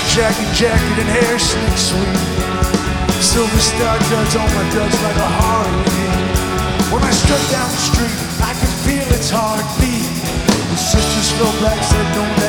jacket and hair slick sweet. Silver star duds on my duds like a hurricane. When I strut down the street, I can feel its heartbeat. The sisters fell back, said don't